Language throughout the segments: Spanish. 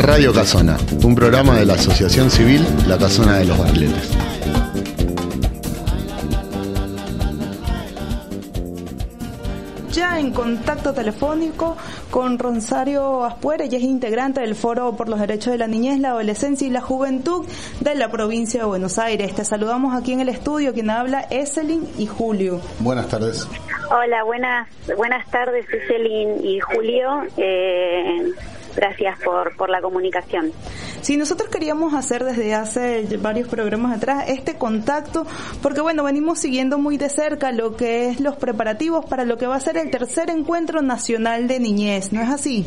Radio Casona, un programa de la Asociación Civil La Casona de los Barletes. Ya en contacto telefónico con Rosario Aspuera, ella es integrante del Foro por los Derechos de la Niñez, la Adolescencia y la Juventud de la provincia de Buenos Aires. Te saludamos aquí en el estudio, quien habla Eselin y Julio. Buenas tardes. Hola, buenas tardes, Eselin y Julio. Gracias por la comunicación. Sí, nosotros queríamos hacer desde hace varios programas atrás este contacto, porque bueno, venimos siguiendo muy de cerca lo que es los preparativos para lo que va a ser el tercer encuentro nacional de niñez, ¿no es así?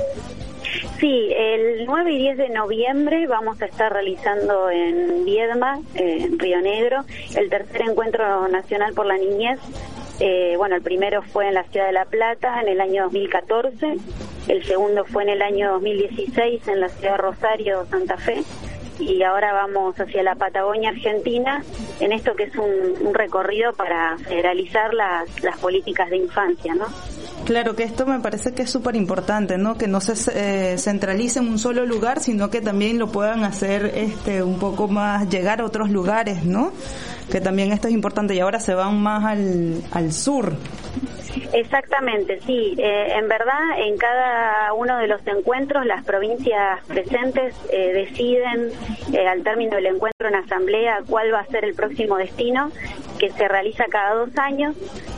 Sí, el 9 y 10 de noviembre vamos a estar realizando en Viedma, en Río Negro, el tercer encuentro nacional por la niñez. El primero fue en la ciudad de La Plata en el año 2014, el segundo fue en el año 2016 en la ciudad de Rosario, Santa Fe, y ahora vamos hacia la Patagonia Argentina en esto que es un recorrido para federalizar las políticas de infancia, ¿no? Claro, que esto me parece que es súper importante, ¿no? Que no se centralice en un solo lugar, sino que también lo puedan hacer un poco más, llegar a otros lugares, ¿no? Que también esto es importante, y ahora se van más al sur. Exactamente, sí. En verdad, en cada uno de los encuentros, las provincias presentes deciden, al término del encuentro en asamblea, cuál va a ser el próximo destino, que se realiza cada 2 años,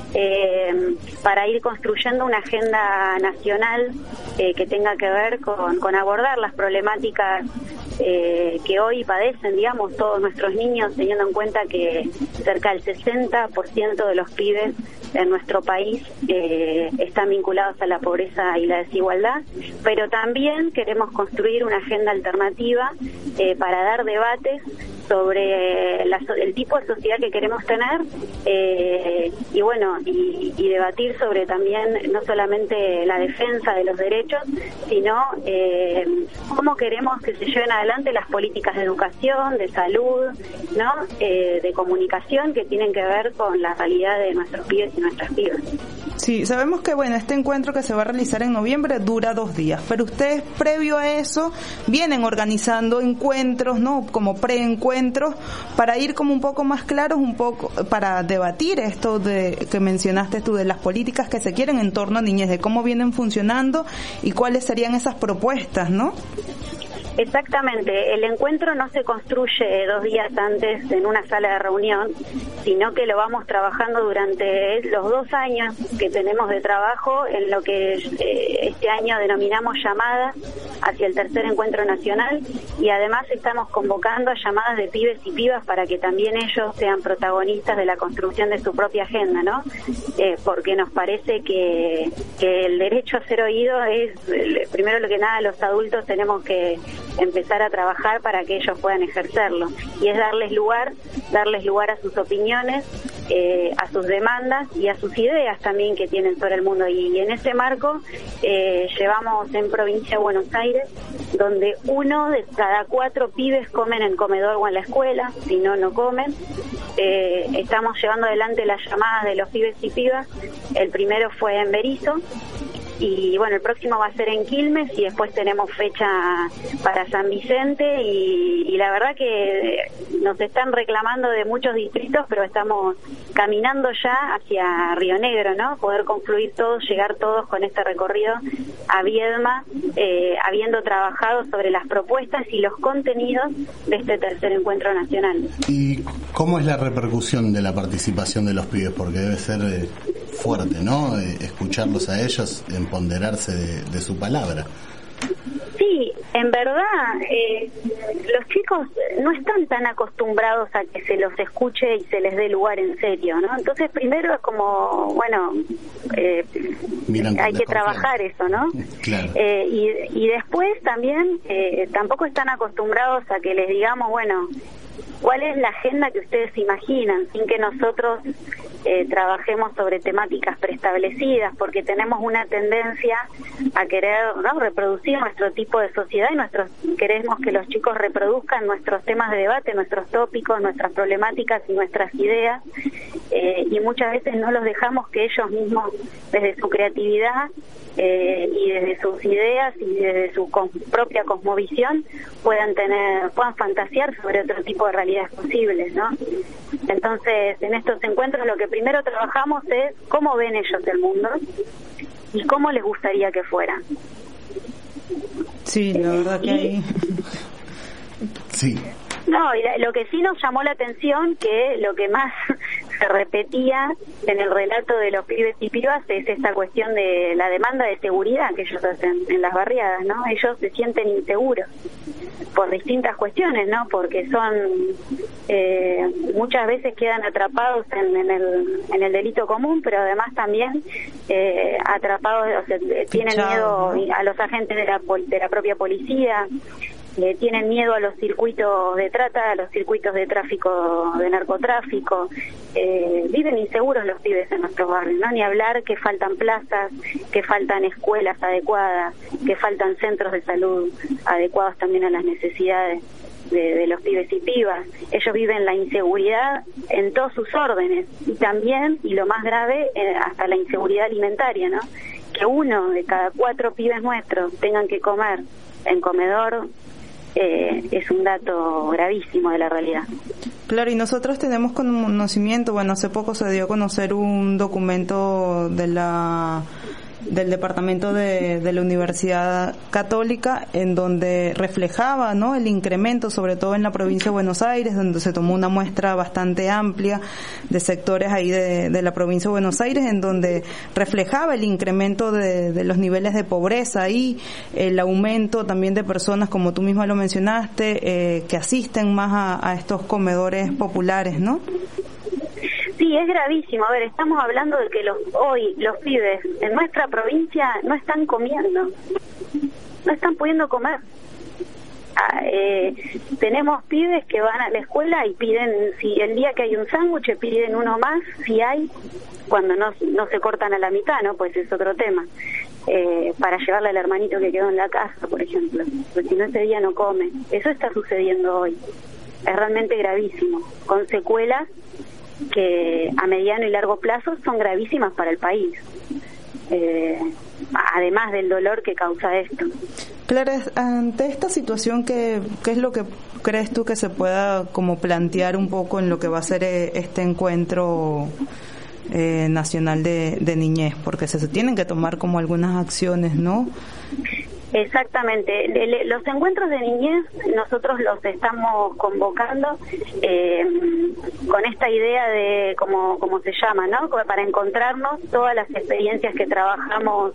para ir construyendo una agenda nacional que tenga que ver con abordar las problemáticas que hoy padecen, digamos, todos nuestros niños, teniendo en cuenta que cerca del 60% de los pibes en nuestro país están vinculados a la pobreza y la desigualdad, pero también queremos construir una agenda alternativa para dar debates sobre el tipo de sociedad que queremos tener y debatir sobre también no solamente la defensa de los derechos, sino cómo queremos que se lleven adelante las políticas de educación, de salud, ¿no? De comunicación que tienen que ver con la realidad de nuestros pibes y nuestras pibas. Sí, sabemos que este encuentro que se va a realizar en noviembre dura 2 días, pero ustedes previo a eso vienen organizando encuentros, ¿no? Como preencuentros, para ir como un poco más claros, para debatir esto que mencionaste tú, de las políticas que se quieren en torno a niñez, de cómo vienen funcionando y cuáles serían esas propuestas, ¿no? Exactamente, el encuentro no se construye 2 días antes en una sala de reunión, sino que lo vamos trabajando durante los 2 años que tenemos de trabajo en lo que este año denominamos llamadas hacia el tercer encuentro nacional, y además estamos convocando a llamadas de pibes y pibas para que también ellos sean protagonistas de la construcción de su propia agenda, ¿no? Porque nos parece que el derecho a ser oído es, primero lo que nada, los adultos tenemos que empezar a trabajar para que ellos puedan ejercerlo, y es darles lugar a sus opiniones, a sus demandas y a sus ideas también que tienen sobre el mundo, y en ese marco llevamos en provincia de Buenos Aires, donde 1 de cada 4 pibes comen en comedor o en la escuela, si no comen. Estamos llevando adelante las llamadas de los pibes y pibas. El primero fue en Berisso, y bueno, el próximo va a ser en Quilmes, y después tenemos fecha para San Vicente, y la verdad que nos están reclamando de muchos distritos, pero estamos caminando ya hacia Río Negro, ¿no? Poder confluir todos, llegar todos con este recorrido a Viedma, habiendo trabajado sobre las propuestas y los contenidos de este tercer encuentro nacional. ¿Y cómo es la repercusión de la participación de los pibes? Porque debe ser fuerte, ¿no? Escucharlos a ellos, empoderarse de su palabra. Sí, en verdad, los chicos no están tan acostumbrados a que se los escuche y se les dé lugar en serio, ¿no? Entonces, primero es como, hay que trabajar eso, ¿no? Claro. Y después también, tampoco están acostumbrados a que les digamos, ¿cuál es la agenda que ustedes imaginan? Sin que nosotros trabajemos sobre temáticas preestablecidas, porque tenemos una tendencia a querer, ¿no?, reproducir nuestro tipo de sociedad, y queremos que los chicos reproduzcan nuestros temas de debate, nuestros tópicos, nuestras problemáticas y nuestras ideas, y muchas veces no los dejamos que ellos mismos, desde su creatividad y desde sus ideas y desde su propia cosmovisión, puedan fantasear sobre otro tipo de realidades posibles, ¿no? Entonces, en estos encuentros lo que primero trabajamos es cómo ven ellos el mundo y cómo les gustaría que fuera. Sí, la verdad que ahí... Sí. No, y lo que sí nos llamó la atención, que lo que más se repetía en el relato de los pibes y pibas es esta cuestión de la demanda de seguridad que ellos hacen en las barriadas, ¿no? Ellos se sienten inseguros por distintas cuestiones, ¿no? Porque son muchas veces quedan atrapados en el delito común, pero además también atrapados, o sea, tienen miedo a los agentes de la propia policía. Tienen miedo a los circuitos de trata, a los circuitos de tráfico, de narcotráfico. Viven inseguros los pibes en nuestros barrios, ¿no? Ni hablar que faltan plazas, que faltan escuelas adecuadas, que faltan centros de salud adecuados también a las necesidades de los pibes y pibas. Ellos viven la inseguridad en todos sus órdenes, y también, y lo más grave, hasta la inseguridad alimentaria, ¿no? Que 1 de cada 4 pibes nuestros tengan que comer en comedor, es un dato gravísimo de la realidad. Claro, y nosotros tenemos conocimiento, bueno, hace poco se dio a conocer un documento del departamento de la Universidad Católica, en donde reflejaba, ¿no?, el incremento, sobre todo en la provincia de Buenos Aires, donde se tomó una muestra bastante amplia de sectores ahí de la provincia de Buenos Aires, en donde reflejaba el incremento de los niveles de pobreza y el aumento también de personas, como tú misma lo mencionaste, que asisten más a estos comedores populares, ¿no? Sí, es gravísimo. A ver, estamos hablando de que hoy los pibes en nuestra provincia no están comiendo, no están pudiendo comer. Tenemos pibes que van a la escuela y piden, si el día que hay un sándwich, piden uno más, si hay, cuando no se cortan a la mitad, ¿no? Pues es otro tema. Para llevarle al hermanito que quedó en la casa, por ejemplo, porque si no ese día no come. Eso está sucediendo hoy. Es realmente gravísimo, con secuelas que a mediano y largo plazo son gravísimas para el país, además del dolor que causa esto. Clara, ante esta situación, ¿qué es lo que crees tú que se pueda como plantear un poco en lo que va a ser este encuentro nacional de niñez? Porque se tienen que tomar como algunas acciones, ¿no? Exactamente. Los encuentros de niñez nosotros los estamos convocando con esta idea de, como se llama, ¿no?, para encontrarnos todas las experiencias que trabajamos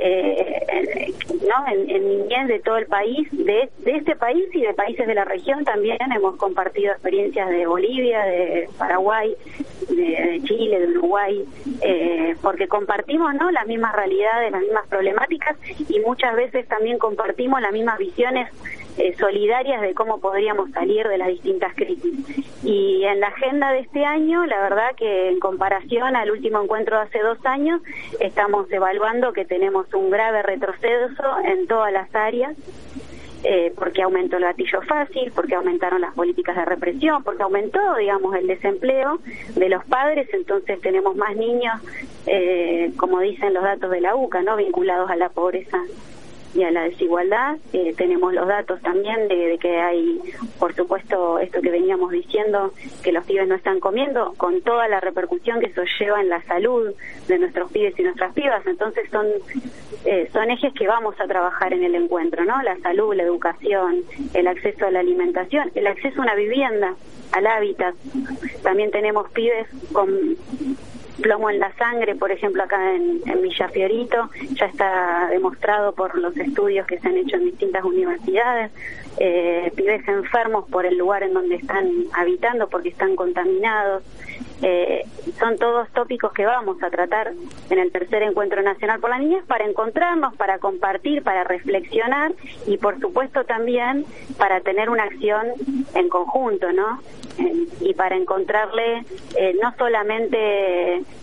¿no?, en niñez de todo el país, de este país y de países de la región también. Hemos compartido experiencias de Bolivia, de Paraguay, de Chile, de Uruguay, porque compartimos, ¿no?, las mismas realidades, las mismas problemáticas, y muchas veces también compartimos las mismas visiones solidarias de cómo podríamos salir de las distintas crisis. Y en la agenda de este año, la verdad que en comparación al último encuentro de hace 2 años, estamos evaluando que tenemos un grave retroceso en todas las áreas, porque aumentó el gatillo fácil, porque aumentaron las políticas de represión, porque aumentó, digamos, el desempleo de los padres. Entonces tenemos más niños, como dicen los datos de la UCA, ¿no?, vinculados a la pobreza y a la desigualdad. Tenemos los datos también de que hay, por supuesto, esto que veníamos diciendo, que los pibes no están comiendo, con toda la repercusión que eso lleva en la salud de nuestros pibes y nuestras pibas. Entonces son ejes que vamos a trabajar en el encuentro, ¿no? La salud, la educación, el acceso a la alimentación, el acceso a una vivienda, al hábitat. También tenemos pibes con plomo en la sangre, por ejemplo, acá en Villa Fiorito, ya está demostrado por los estudios que se han hecho en distintas universidades, pibes enfermos por el lugar en donde están habitando porque están contaminados. Son todos tópicos que vamos a tratar en el tercer encuentro nacional por la niñez, para encontrarnos, para compartir, para reflexionar y por supuesto también para tener una acción en conjunto, ¿no? Y para encontrarle no solamente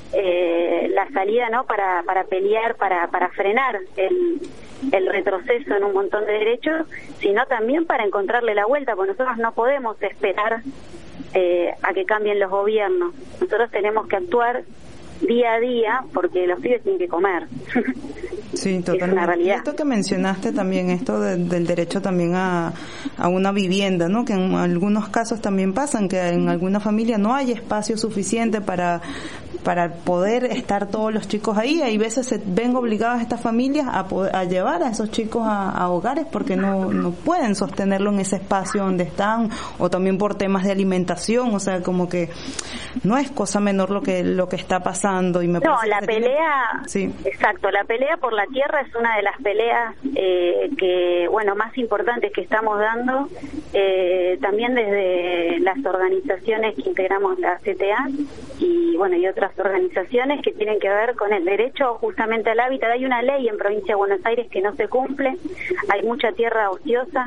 la salida, ¿no? Para pelear, para frenar el retroceso en un montón de derechos, sino también para encontrarle la vuelta, porque nosotros no podemos esperar a que cambien los gobiernos. Nosotros tenemos que actuar día a día porque los pibes tienen que comer. Sí, totalmente. Es una realidad. Y esto que mencionaste también, esto del derecho también a una vivienda, ¿no? Que en algunos casos también pasan, que en alguna familia no hay espacio suficiente para poder estar todos los chicos ahí. Hay veces se ven obligadas estas familias a llevar a esos chicos a hogares porque no pueden sostenerlo en ese espacio donde están, o también por temas de alimentación. O sea, como que no es cosa menor lo que está pasando. Y me la pelea, sí. Exacto, la pelea por la tierra es una de las peleas más importantes que estamos dando, también desde las organizaciones que integramos la CTA y otras organizaciones que tienen que ver con el derecho justamente al hábitat. Hay una ley en Provincia de Buenos Aires que no se cumple, hay mucha tierra ociosa,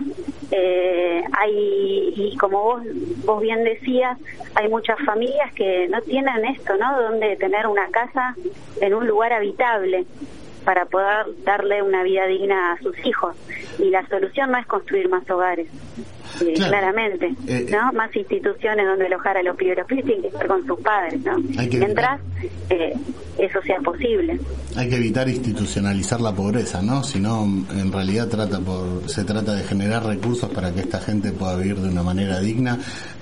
y como vos bien decías, hay muchas familias que no tienen esto, ¿no? Donde tener una casa en un lugar habitable para poder darle una vida digna a sus hijos. Y la solución no es construir más hogares, claro. Claramente, ¿no? Más instituciones donde alojar a los pibes. Los pibes tienen que estar con sus padres, ¿no? Mientras eso sea posible. Hay que evitar institucionalizar la pobreza, ¿no? Si no, en realidad se trata de generar recursos para que esta gente pueda vivir de una manera digna,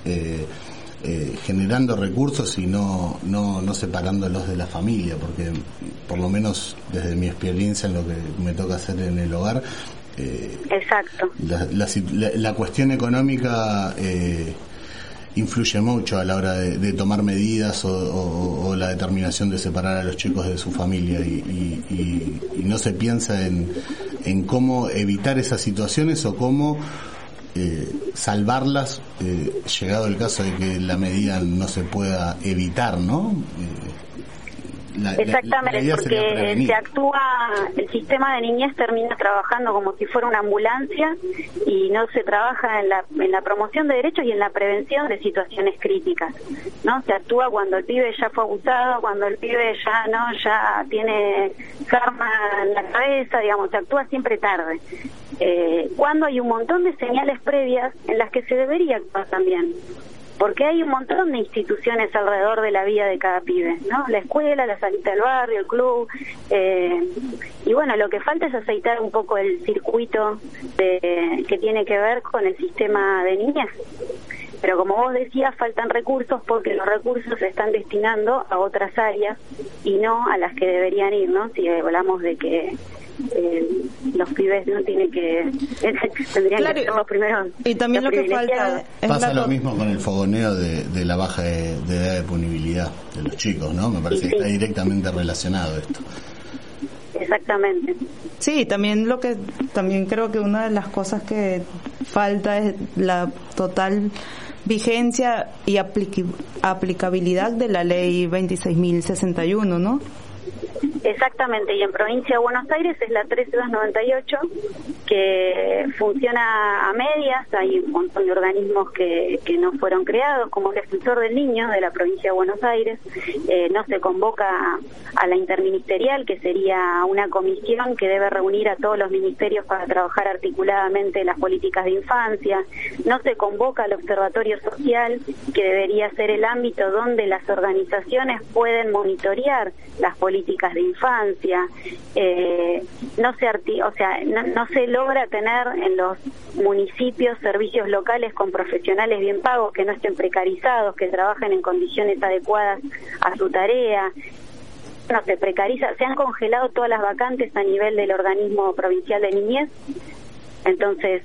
generando recursos y no separándolos de la familia, porque por lo menos desde mi experiencia en lo que me toca hacer en el hogar, exacto, la cuestión económica influye mucho a la hora de tomar medidas o la determinación de separar a los chicos de su familia y no se piensa en cómo evitar esas situaciones o cómo salvarlas, llegado el caso de que la medida no se pueda evitar, ¿no? Exactamente, porque se actúa, el sistema de niñez termina trabajando como si fuera una ambulancia y no se trabaja en la promoción de derechos y en la prevención de situaciones críticas, ¿no? Se actúa cuando el pibe ya fue abusado, cuando el pibe ya tiene karma en la cabeza, digamos, se actúa siempre tarde. Cuando hay un montón de señales previas en las que se debería actuar también, porque hay un montón de instituciones alrededor de la vida de cada pibe, ¿no? La escuela, la salita del barrio, el club, y lo que falta es aceitar un poco el circuito que tiene que ver con el sistema de niñez. Pero como vos decías, faltan recursos porque los recursos se están destinando a otras áreas y no a las que deberían ir, ¿no? Si hablamos de que los pibes no tienen tendrían que ser los primeros. Y también lo que falta pasa lo mismo con el fogoneo de la baja de edad de punibilidad de los chicos, ¿no? Me parece que está directamente relacionado esto. Exactamente. Sí, también creo que una de las cosas que falta es la total vigencia y aplicabilidad de la ley 26.061, ¿no? Exactamente, y en Provincia de Buenos Aires es la 13298, que funciona a medias. Hay un montón de organismos que no fueron creados, como el Defensor del Niño de la Provincia de Buenos Aires. No se convoca a la interministerial, que sería una comisión que debe reunir a todos los ministerios para trabajar articuladamente las políticas de infancia. No se convoca al Observatorio Social, que debería ser el ámbito donde las organizaciones pueden monitorear las políticas de infancia. No se logra tener en los municipios servicios locales con profesionales bien pagos, que no estén precarizados, que trabajen en condiciones adecuadas a su tarea. No se precariza, se han congelado todas las vacantes a nivel del organismo provincial de niñez. Entonces,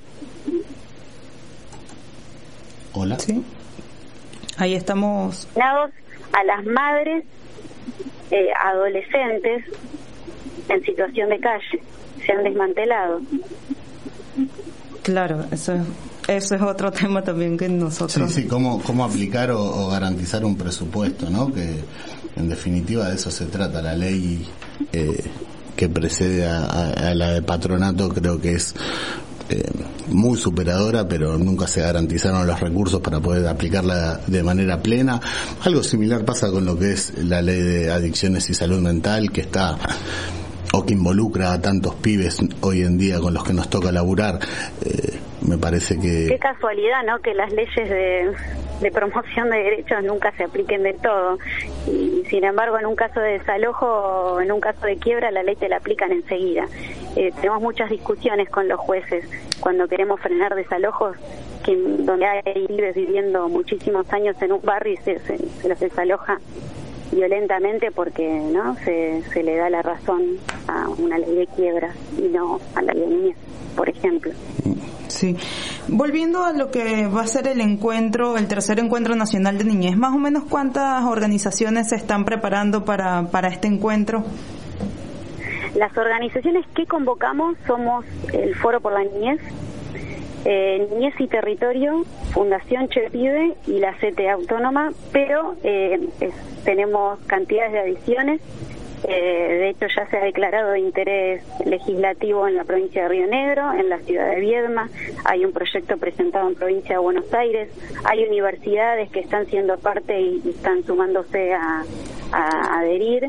hola, sí, ahí estamos. A las madres adolescentes en situación de calle se han desmantelado. Claro, eso es otro tema también que nosotros... Sí, cómo aplicar o garantizar un presupuesto, ¿no? Que en definitiva de eso se trata. La ley que precede a la de patronato creo que es muy superadora, pero nunca se garantizaron los recursos para poder aplicarla de manera plena. Algo similar pasa con lo que es la ley de adicciones y salud mental, que está o que involucra a tantos pibes hoy en día con los que nos toca laburar. Me parece que... Qué casualidad, ¿no?, que las leyes de promoción de derechos nunca se apliquen de todo. Y sin embargo, en un caso de desalojo, en un caso de quiebra, la ley te la aplican enseguida. Tenemos muchas discusiones con los jueces cuando queremos frenar desalojos, donde hay pibes viviendo muchísimos años en un barrio y se los desaloja violentamente porque no se le da la razón a una ley de quiebra y no a la ley de niñez, por ejemplo. Sí. Volviendo a lo que va a ser el encuentro, el tercer encuentro nacional de niñez, más o menos ¿cuántas organizaciones se están preparando para este encuentro? Las organizaciones que convocamos somos el Foro por la Niñez, Niñez y Territorio, Fundación Chepide y la CTA Autónoma, pero tenemos cantidades de adiciones. De hecho, ya se ha declarado de interés legislativo en la provincia de Río Negro, en la ciudad de Viedma, hay un proyecto presentado en provincia de Buenos Aires, hay universidades que están siendo parte y están sumándose a adherir,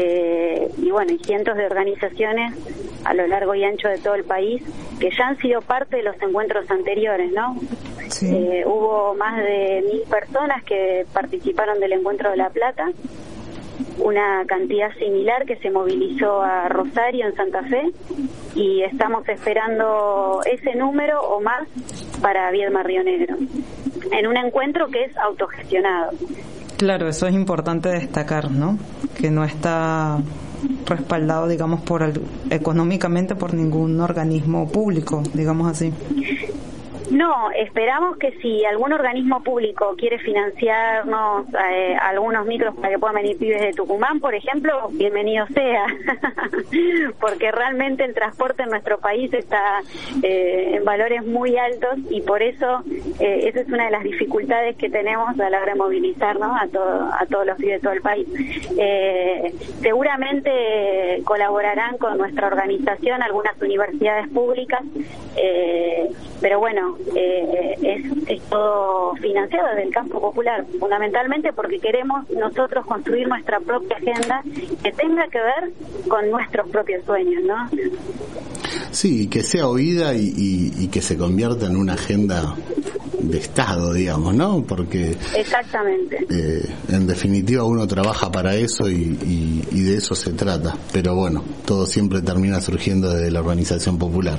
y bueno, y cientos de organizaciones a lo largo y ancho de todo el país que ya han sido parte de los encuentros anteriores, ¿no? Sí. Hubo más de 1.000 personas que participaron del Encuentro de La Plata, una cantidad similar que se movilizó a Rosario en Santa Fe, y estamos esperando ese número o más para Viedma Río Negro, en un encuentro que es autogestionado. Claro, eso es importante destacar, ¿no? Que no está respaldado, digamos, económicamente por ningún organismo público, digamos así. No, esperamos que si algún organismo público quiere financiarnos algunos micros para que puedan venir pibes de Tucumán, por ejemplo, bienvenido sea, porque realmente el transporte en nuestro país está en valores muy altos y por eso esa es una de las dificultades que tenemos a la hora de movilizarnos a todos los pibes de todo el país. Seguramente colaborarán con nuestra organización algunas universidades públicas, pero bueno, es todo financiado desde el campo popular, fundamentalmente porque queremos nosotros construir nuestra propia agenda que tenga que ver con nuestros propios sueños, ¿no? Sí, que sea oída y que se convierta en una agenda de Estado, digamos, ¿no? Porque exactamente, en definitiva uno trabaja para eso y de eso se trata, pero bueno, todo siempre termina surgiendo desde la organización popular.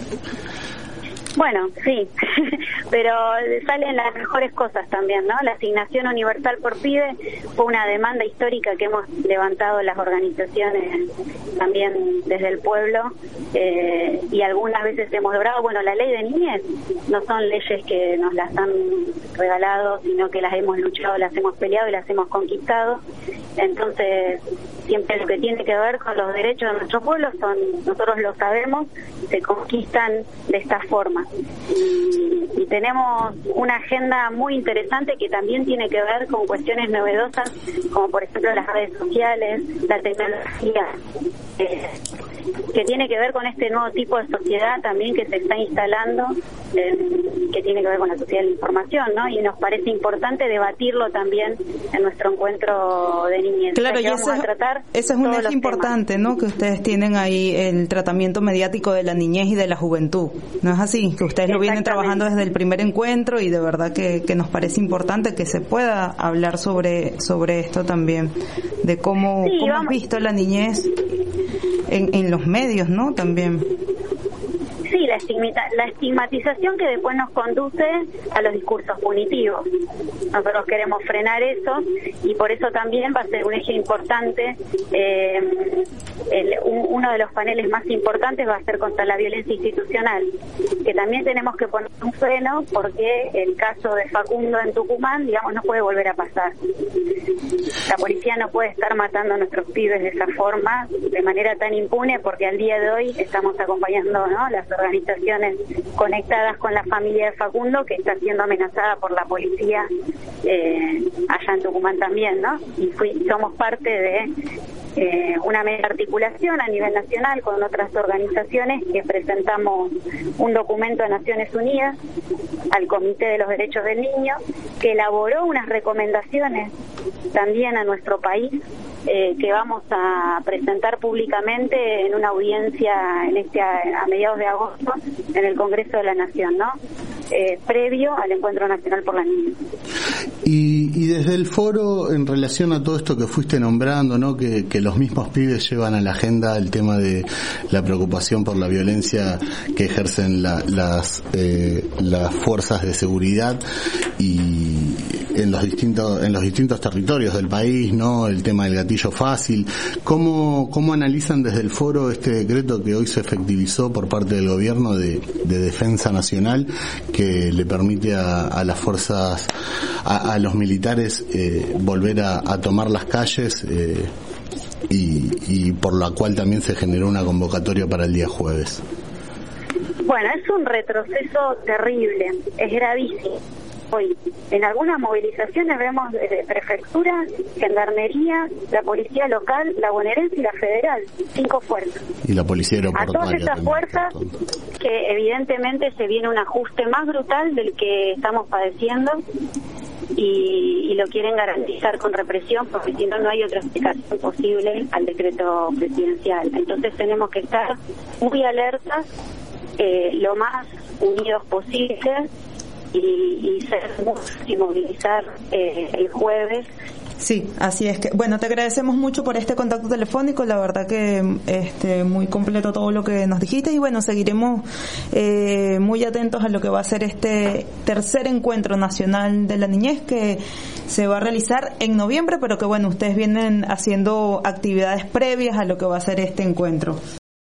Bueno, sí, pero salen las mejores cosas también, ¿no? La asignación universal por pibe fue una demanda histórica que hemos levantado las organizaciones también desde el pueblo, y algunas veces hemos logrado. Bueno, la ley de niñez no son leyes que nos las han regalado, sino que las hemos luchado, las hemos peleado y las hemos conquistado. Entonces, siempre lo que tiene que ver con los derechos de nuestro pueblo nosotros lo sabemos, se conquistan de esta forma. Y tenemos una agenda muy interesante que también tiene que ver con cuestiones novedosas, como por ejemplo las redes sociales, la tecnología, que tiene que ver con este nuevo tipo de sociedad también que se está instalando, que tiene que ver con la sociedad de la información, ¿no? Y nos parece importante debatirlo también en nuestro encuentro de niñez. Claro, y ese es un eje importante, ¿no? Que ustedes tienen ahí el tratamiento mediático de la niñez y de la juventud, ¿no es así? Que ustedes lo vienen trabajando desde el primer encuentro y de verdad que nos parece importante que se pueda hablar sobre esto también, de cómo has visto la niñez en los medios, ¿no? También. Sí, la estigmatización que después nos conduce a los discursos punitivos. Nosotros queremos frenar eso y por eso también va a ser un eje importante. Uno de los paneles más importantes va a ser contra la violencia institucional, que también tenemos que poner un freno porque el caso de Facundo en Tucumán, digamos, no puede volver a pasar. La policía no puede estar matando a nuestros pibes de esa forma, de manera tan impune, porque al día de hoy estamos acompañando, ¿no?, las organizaciones conectadas con la familia de Facundo, que está siendo amenazada por la policía allá en Tucumán también, ¿no? Y somos parte de una media articulación a nivel nacional con otras organizaciones que presentamos un documento a Naciones Unidas, al Comité de los Derechos del Niño, que elaboró unas recomendaciones también a nuestro país, que vamos a presentar públicamente en una audiencia a mediados de agosto en el Congreso de la Nación, ¿no? Previo al Encuentro Nacional por la Niña. Y desde el foro, en relación a todo esto que fuiste nombrando, ¿no? Que los mismos pibes llevan a la agenda el tema de la preocupación por la violencia que ejercen las fuerzas de seguridad y en los distintos territorios del país, ¿no? El tema del gatillo fácil. ¿Cómo analizan desde el foro este decreto que hoy se efectivizó por parte del gobierno de defensa nacional, que le permite a las fuerzas, a los militares volver a tomar las calles, y por la cual también se generó una convocatoria para el día jueves? Bueno, es un retroceso terrible, es gravísimo. Hoy, en algunas movilizaciones vemos prefecturas, gendarmería, la policía local, la bonaerense y la federal, 5 fuerzas. Y la policía aeroportuaria. A todas esas fuerzas que evidentemente se viene un ajuste más brutal del que estamos padeciendo y lo quieren garantizar con represión, porque si no, no hay otra explicación posible al decreto presidencial. Entonces tenemos que estar muy alertas, lo más unidos posible, y ser y movilizar el jueves. Sí, así es. Que bueno, te agradecemos mucho por este contacto telefónico, la verdad que muy completo todo lo que nos dijiste, y bueno, seguiremos muy atentos a lo que va a ser este tercer encuentro nacional de la niñez, que se va a realizar en noviembre, pero que bueno, ustedes vienen haciendo actividades previas a lo que va a ser este encuentro.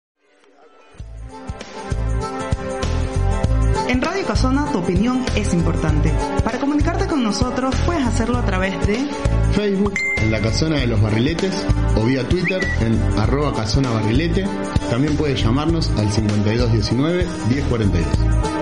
En Radio Casona tu opinión es importante. Para comunicarte con nosotros puedes hacerlo a través de Facebook, en la Casona de los Barriletes, o vía Twitter en @casonabarrilete. También puedes llamarnos al 5219-1042.